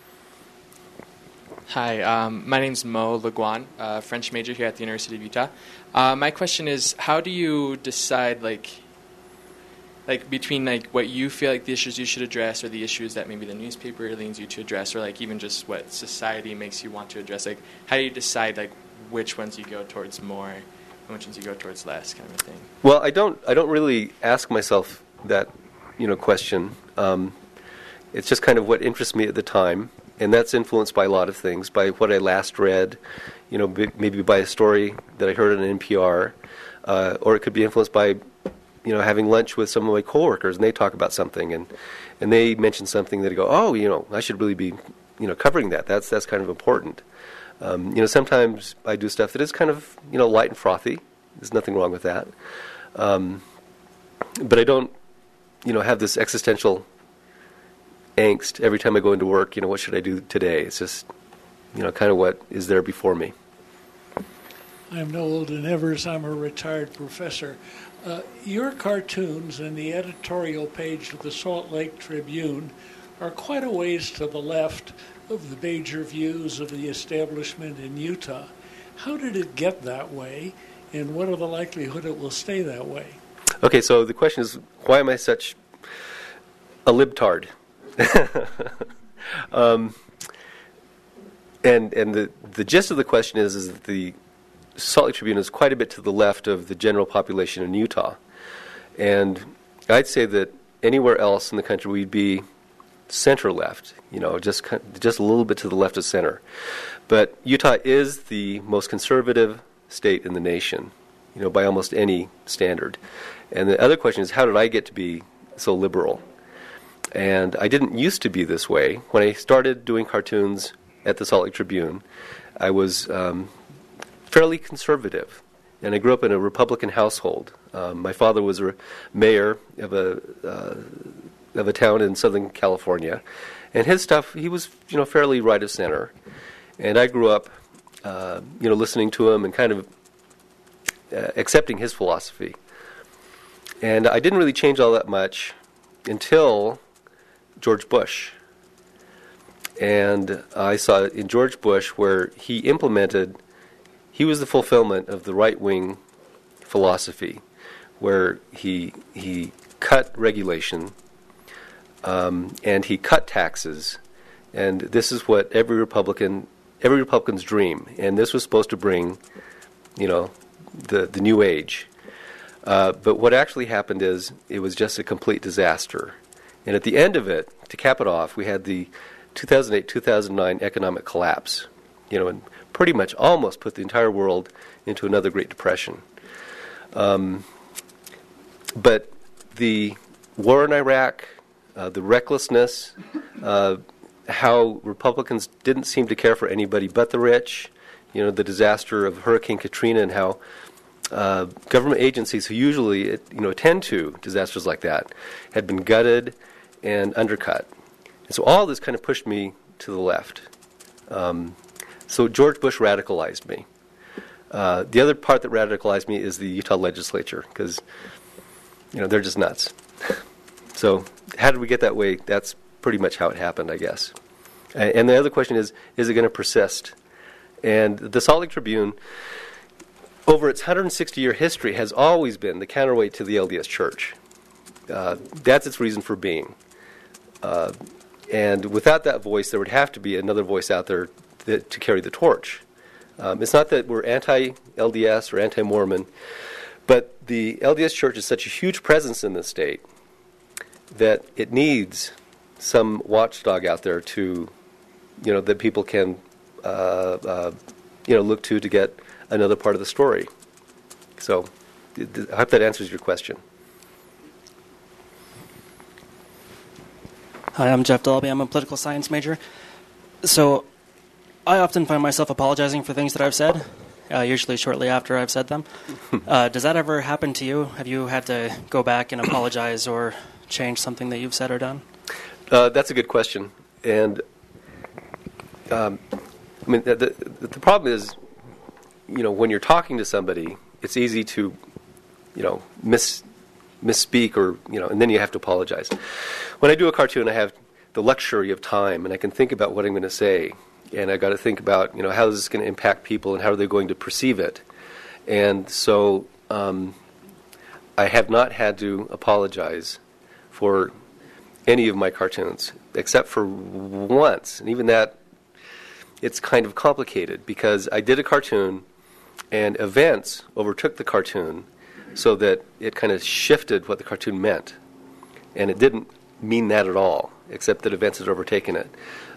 Hi, my name's Mo Leguan, French major here at the University of Utah. My question is, how do you decide, like between what you feel like the issues you should address, or the issues that maybe the newspaper leans you to address, or even just what society makes you want to address? How do you decide which ones you go towards more and which ones you go towards less, kind of a thing? Well, I don't really ask myself that question. It's just kind of what interests me at the time. And that's influenced by a lot of things, by what I last read, maybe by a story that I heard on NPR, or it could be influenced by, having lunch with some of my coworkers, and they talk about something, and they mention something that I go, oh, I should really be, covering that. That's kind of important. Sometimes I do stuff that is kind of, light and frothy. There's nothing wrong with that. But I don't, have this existential angst every time I go into work. What should I do today? It's just, kind of what is there before me. I'm Noel DeNevers. I'm a retired professor. Your cartoons and the editorial page of the Salt Lake Tribune are quite a ways to the left of the major views of the establishment in Utah. How did it get that way, and what are the likelihood it will stay that way? Okay, so the question is, why am I such a libtard? And the gist of the question is that the Salt Lake Tribune is quite a bit to the left of the general population in Utah. And I'd say that anywhere else in the country we'd be center left, just a little bit to the left of center. But Utah is the most conservative state in the nation, by almost any standard. And the other question is, how did I get to be so liberal? And I didn't used to be this way. When I started doing cartoons at the Salt Lake Tribune, I was fairly conservative, and I grew up in a Republican household. My father was a mayor of a town in Southern California, and his stuff, he was fairly right of center. And I grew up listening to him and kind of accepting his philosophy. And I didn't really change all that much until George Bush. And I saw in George Bush where he was the fulfillment of the right-wing philosophy, where he cut regulation and he cut taxes, and this is what every Republican's dream. And this was supposed to bring, the new age. But what actually happened is it was just a complete disaster. And at the end of it, to cap it off, we had the 2008-2009 economic collapse, and pretty much almost put the entire world into another Great Depression. But the war in Iraq, the recklessness, how Republicans didn't seem to care for anybody but the rich, the disaster of Hurricane Katrina, and how government agencies who usually attend to disasters like that had been gutted and undercut. And so all this kind of pushed me to the left. So George Bush radicalized me. The other part that radicalized me is the Utah legislature, because they're just nuts. So how did we get that way? That's pretty much how it happened, I guess. And the other question is it going to persist? And the Salt Lake Tribune, over its 160-year history, has always been the counterweight to the LDS Church. That's its reason for being. And without that voice, there would have to be another voice out there to carry the torch. It's not that we're anti-LDS or anti-Mormon, but the LDS Church is such a huge presence in this state that it needs some watchdog out there to, that people can, look to get another part of the story. So I hope that answers your question. Hi, I'm Jeff Dolby. I'm a political science major. So I often find myself apologizing for things that I've said, usually shortly after I've said them. Does that ever happen to you? Have you had to go back and apologize or change something that you've said or done? That's a good question. And the problem is, when you're talking to somebody, it's easy to, misspeak or, and then you have to apologize. When I do a cartoon, I have the luxury of time, and I can think about what I'm going to say. And I've got to think about, how is this going to impact people and how are they going to perceive it. And so I have not had to apologize for any of my cartoons, except for once. And even that, it's kind of complicated because I did a cartoon and events overtook the cartoon so that it kind of shifted what the cartoon meant. And it didn't mean that at all, except that events had overtaken it.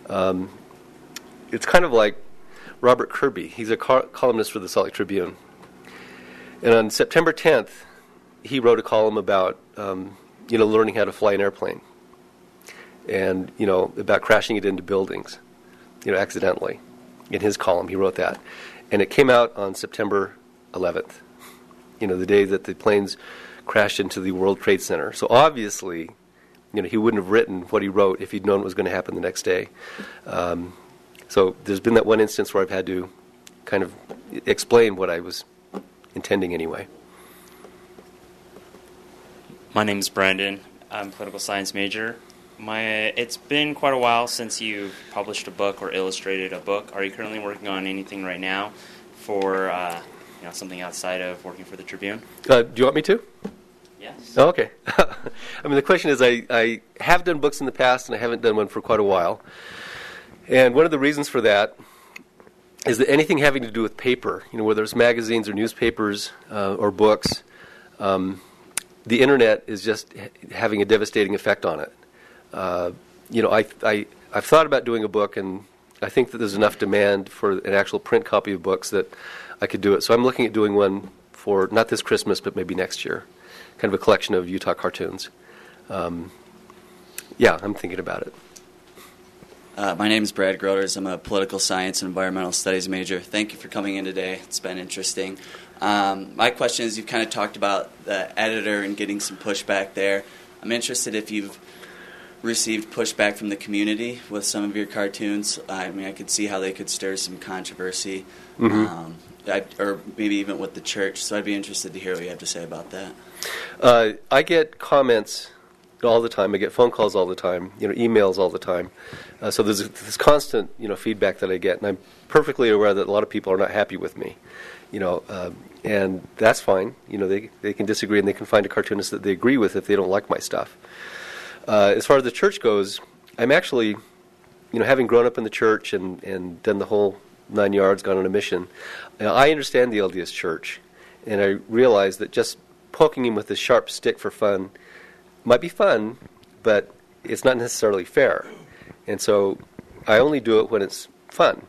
It's kind of like Robert Kirby. He's a columnist for the Salt Lake Tribune. And on September 10th, he wrote a column about, learning how to fly an airplane. And, about crashing it into buildings, accidentally. In his column, he wrote that. And it came out on September 11th, the day that the planes crashed into the World Trade Center. So obviously, he wouldn't have written what he wrote if he'd known what was going to happen the next day. So there's been that one instance where I've had to kind of explain what I was intending anyway. My name's Brandon. I'm a political science major. It's been quite a while since you've published a book or illustrated a book. Are you currently working on anything right now for something outside of working for the Tribune? Do you want me to? Yes. Oh, okay. The question is I have done books in the past and I haven't done one for quite a while. And one of the reasons for that is that anything having to do with paper, whether it's magazines or newspapers or books, the internet is just having a devastating effect on it. I've thought about doing a book, and I think that there's enough demand for an actual print copy of books that I could do it. So I'm looking at doing one for not this Christmas, but maybe next year, kind of a collection of Utah cartoons. I'm thinking about it. My name is Brad Groders. I'm a political science and environmental studies major. Thank you for coming in today. It's been interesting. My question is, you've kind of talked about the editor and getting some pushback there. I'm interested if you've received pushback from the community with some of your cartoons. I could see how they could stir some controversy, or maybe even with the church. So I'd be interested to hear what you have to say about that. I get comments all the time. I get phone calls all the time, emails all the time. So there's this constant, feedback that I get, and I'm perfectly aware that a lot of people are not happy with me, and that's fine. They can disagree and they can find a cartoonist that they agree with if they don't like my stuff. As far as the church goes, I'm actually, having grown up in the church and done the whole 9 yards, gone on a mission, I understand the LDS Church, and I realize that just poking him with this sharp stick for fun might be fun, but it's not necessarily fair. And so I only do it when it's fun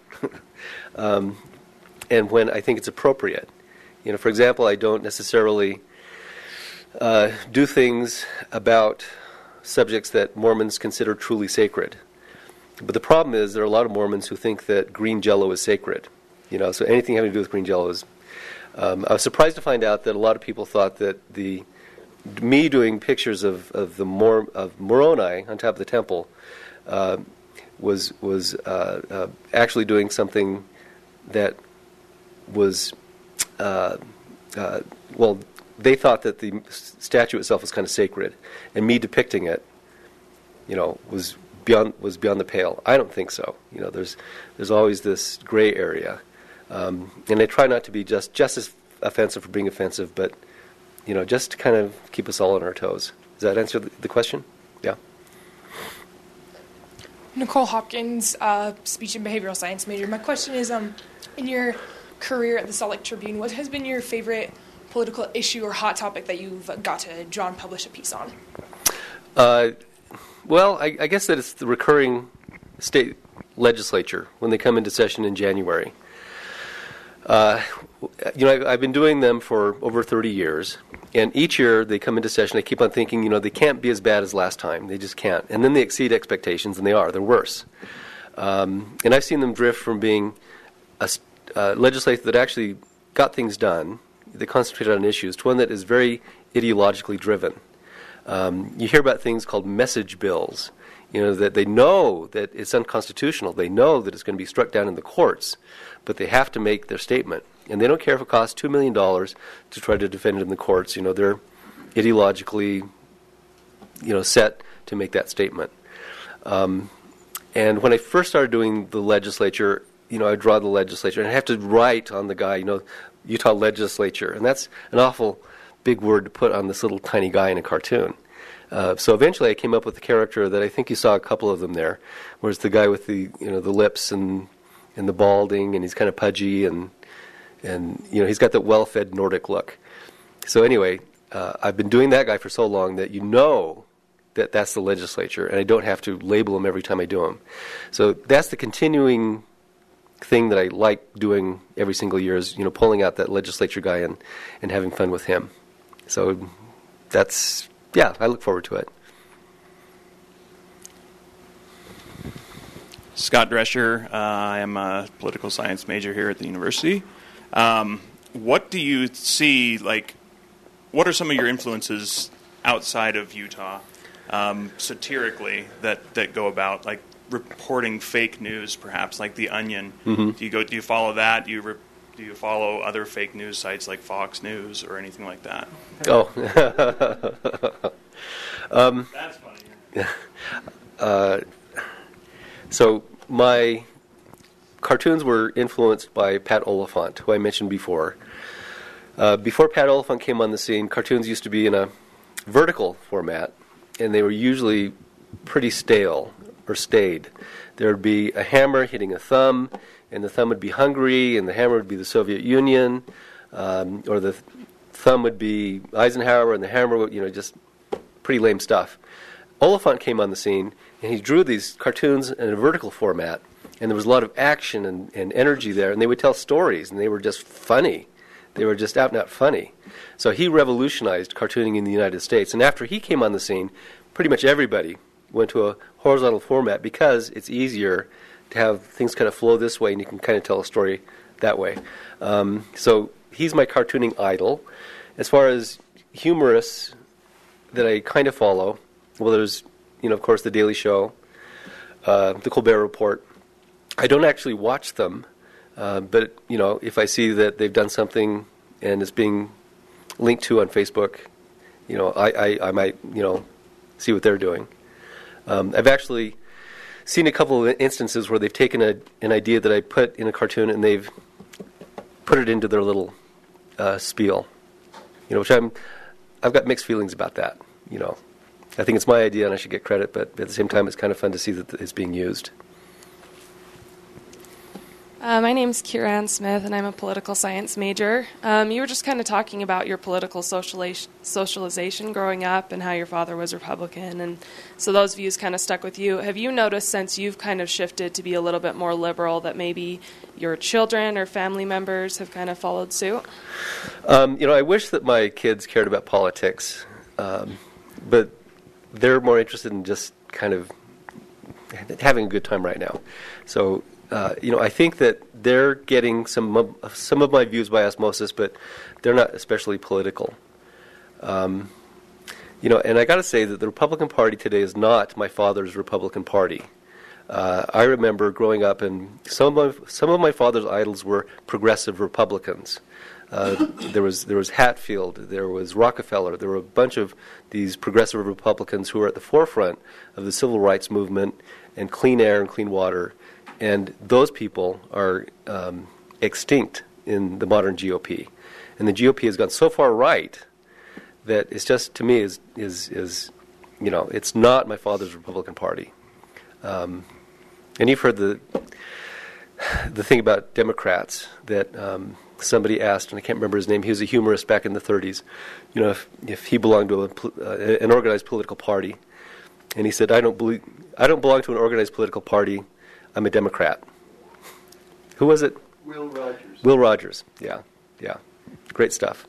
and when I think it's appropriate. For example, I don't necessarily do things about subjects that Mormons consider truly sacred. But the problem is there are a lot of Mormons who think that green Jell-O is sacred. So anything having to do with green Jell-O is... I was surprised to find out that a lot of people thought that me doing pictures of Moroni on top of the temple was actually doing something that was they thought that the statue itself was kind of sacred, and me depicting it, was beyond the pale. I don't think so. There's always this gray area, and I try not to be just as offensive for being offensive, but just to kind of keep us all on our toes. Does that answer the question? Yeah. Nicole Hopkins, speech and behavioral science major. My question is, in your career at the Salt Lake Tribune, what has been your favorite political issue or hot topic that you've got to draw and publish a piece on? Well, I guess that it's the recurring state legislature when they come into session in January. I've been doing them for over 30 years, and each year they come into session, I keep on thinking, they can't be as bad as last time. They just can't. And then they exceed expectations, and they are. They're worse. And I've seen them drift from being a legislature that actually got things done, they concentrated on issues, to one that is very ideologically driven. You hear about things called message bills, that they know that it's unconstitutional. They know that it's going to be struck down in the courts, but they have to make their statement. And they don't care if it costs $2 million to try to defend it in the courts. They're ideologically, set to make that statement. And when I first started doing the legislature, I draw the legislature, and I have to write on the guy, Utah legislature. And that's an awful big word to put on this little tiny guy in a cartoon. So eventually I came up with a character that I think you saw a couple of them there, where it's the guy with the the lips and the balding, and he's kind of pudgy, and he's got that well-fed Nordic look. So anyway, I've been doing that guy for so long that that that's the legislature, and I don't have to label him every time I do him. So that's the continuing thing that I like doing every single year is pulling out that legislature guy and having fun with him. So that's. Yeah, I look forward to it. Scott Drescher. I am a political science major here at the university. What do you see, what are some of your influences outside of Utah, satirically, that go about, reporting fake news, perhaps, like The Onion? Mm-hmm. Do you follow that? Do you follow other fake news sites like Fox News or anything like that? Oh. That's funny. So my cartoons were influenced by Pat Oliphant, who I mentioned before. Before Pat Oliphant came on the scene, cartoons used to be in a vertical format, and they were usually pretty stale or staid. There would be a hammer hitting a thumb, and the thumb would be Hungary, and the hammer would be the Soviet Union, or the thumb would be Eisenhower, and the hammer would, just pretty lame stuff. Oliphant came on the scene, and he drew these cartoons in a vertical format, and there was a lot of action and energy there, and they would tell stories, and they were just funny. They were just out and out funny. So he revolutionized cartooning in the United States, and after he came on the scene, pretty much everybody went to a horizontal format because it's easier to have things kind of flow this way, and you can kind of tell a story that way. So he's my cartooning idol. As far as humorists that I kind of follow, well, there's, of course, The Daily Show, The Colbert Report. I don't actually watch them, but, if I see that they've done something and it's being linked to on Facebook, I might, see what they're doing. I've actually seen a couple of instances where they've taken an idea that I put in a cartoon and they've put it into their little spiel, which I've got mixed feelings about that. I think it's my idea and I should get credit, but at the same time, it's kind of fun to see that it's being used. My name's Kieran Smith, and I'm a political science major. You were just kind of talking about your political socialization growing up and how your father was Republican, and so those views kind of stuck with you. Have you noticed since you've kind of shifted to be a little bit more liberal that maybe your children or family members have kind of followed suit? I wish that my kids cared about politics, but they're more interested in just kind of having a good time right now. So I think that they're getting some of my views by osmosis, but they're not especially political. And I got to say that the Republican Party today is not my father's Republican Party. I remember growing up, and some of my father's idols were progressive Republicans. There was Hatfield, there was Rockefeller, there were a bunch of these progressive Republicans who were at the forefront of the civil rights movement and clean air and clean water. And those people are extinct in the modern GOP. And the GOP has gone so far right that it's just, to me, is it's not my father's Republican Party. And you've heard the thing about Democrats that somebody asked, and I can't remember his name, he was a humorist back in the 30s, if he belonged to an organized political party. And he said, I don't belong to an organized political party. I'm a Democrat. Who was it? Will Rogers. Will Rogers. Yeah. Great stuff.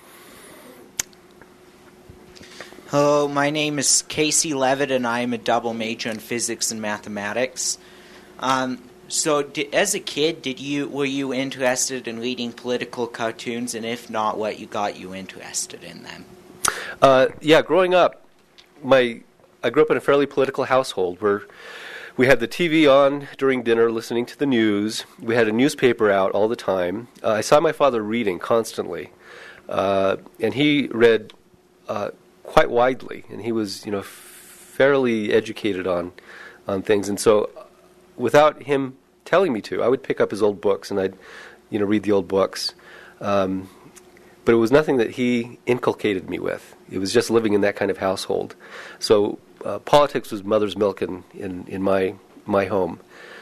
Hello, my name is Casey Levitt, and I am a double major in physics and mathematics. As a kid, were you interested in reading political cartoons, and if not, what got you interested in them? Growing up, I grew up in a fairly political household where we had the TV on during dinner, listening to the news. We had a newspaper out all the time. I saw my father reading constantly, and he read quite widely, and he was, fairly educated on things. And so, without him telling me to, I would pick up his old books and I'd, read the old books. But it was nothing that he inculcated me with. It was just living in that kind of household. So politics was mother's milk in my home.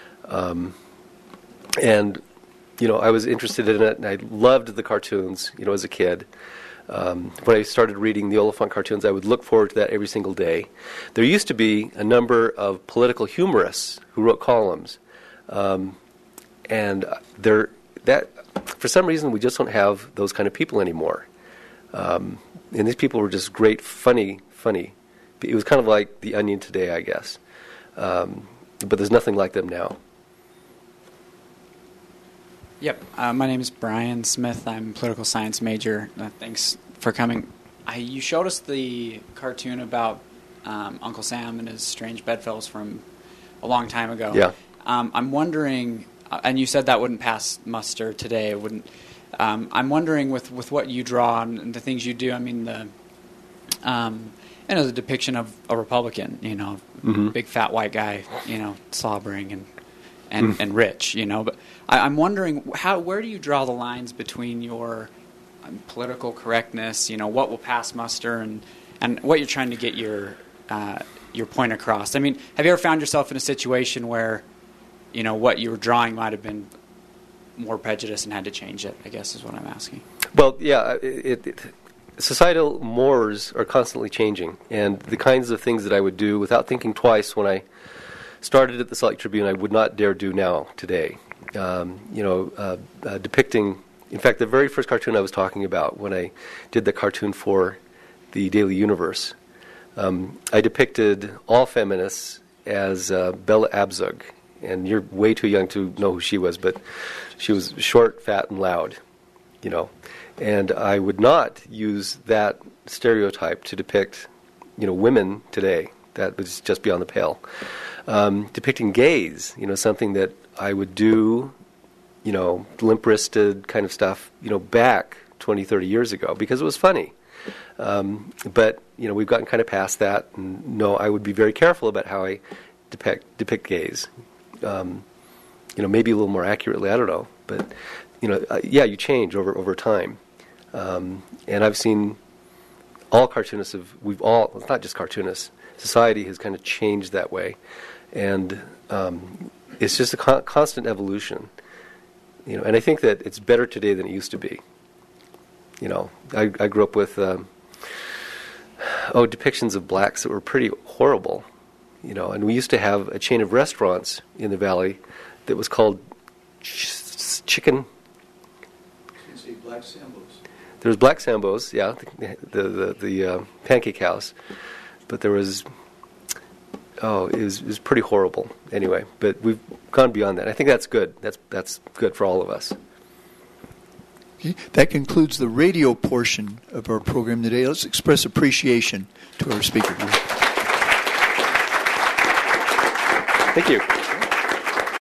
And, I was interested in it, and I loved the cartoons, as a kid. When I started reading the Oliphant cartoons, I would look forward to that every single day. There used to be a number of political humorists who wrote columns. And for some reason, we just don't have those kind of people anymore. And these people were just great, funny. It was kind of like The Onion today, I guess. But there's nothing like them now. Yep. My name is Brian Smith. I'm a political science major. Thanks for coming. You showed us the cartoon about Uncle Sam and his strange bedfellows from a long time ago. Yeah. I'm wondering, and you said that wouldn't pass muster today. It wouldn't. I'm wondering with what you draw and the things you do. I mean, the depiction of a Republican, Mm-hmm. big fat white guy, slobbering and rich, But I'm wondering where do you draw the lines between your political correctness, what will pass muster, and what you're trying to get your point across. I mean, have you ever found yourself in a situation where, what you were drawing might have been more prejudiced and had to change it, I guess is what I'm asking. Well, yeah, societal mores are constantly changing, and the kinds of things that I would do without thinking twice when I started at the Salt Lake Tribune, I would not dare do now, today. Depicting, in fact, the very first cartoon I was talking about when I did the cartoon for the Daily Universe, I depicted all feminists as Bella Abzug. And you're way too young to know who she was, but she was short, fat, and loud, And I would not use that stereotype to depict, women today. That was just beyond the pale. Depicting gays, something that I would do, limp-wristed kind of stuff, back 20, 30 years ago because it was funny. But, we've gotten kind of past that. And no, I would be very careful about how I depict gays. Maybe a little more accurately, I don't know. But, you change over time. And I've seen all cartoonists it's not just cartoonists, society has kind of changed that way. And it's just a constant evolution. And I think that it's better today than it used to be. I grew up with depictions of blacks that were pretty horrible. And we used to have a chain of restaurants in the valley that was called Chicken. Black Sambos. There was Black Sambos, yeah, the pancake house, but there was it was pretty horrible. Anyway, but we've gone beyond that. I think that's good. That's good for all of us. Okay. That concludes the radio portion of our program today. Let's express appreciation to our speaker. Thank you.